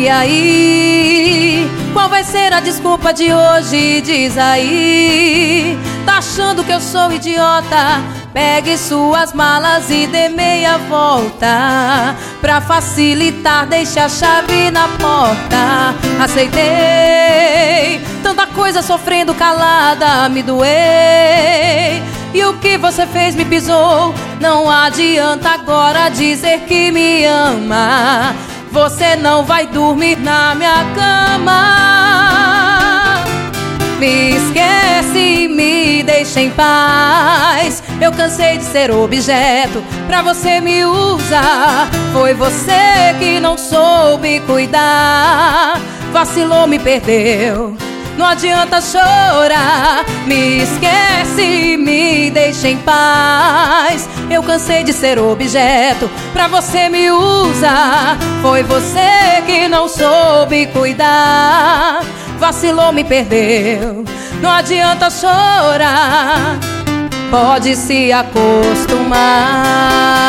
E aí, qual vai ser a desculpa de hoje? Diz aí. Tá achando que eu sou idiota? Pegue suas malas e dê meia volta. Pra facilitar, deixe a chave na porta. Aceitei tanta coisa sofrendo calada, me doei. E o que você fez me pisou. Não adianta agora dizer que me ama. Você não vai dormir na minha cama. Me esquece, me deixa em paz. Eu cansei de ser objeto pra você me usar. Foi você que não soube cuidar. Vacilou, me perdeu, não adianta chorar. Me esquece, me deixa em paz. Eu cansei de ser objeto pra você me usar. Foi você que não soube cuidar. Vacilou, me perdeu, não adianta chorar. Pode se acostumar.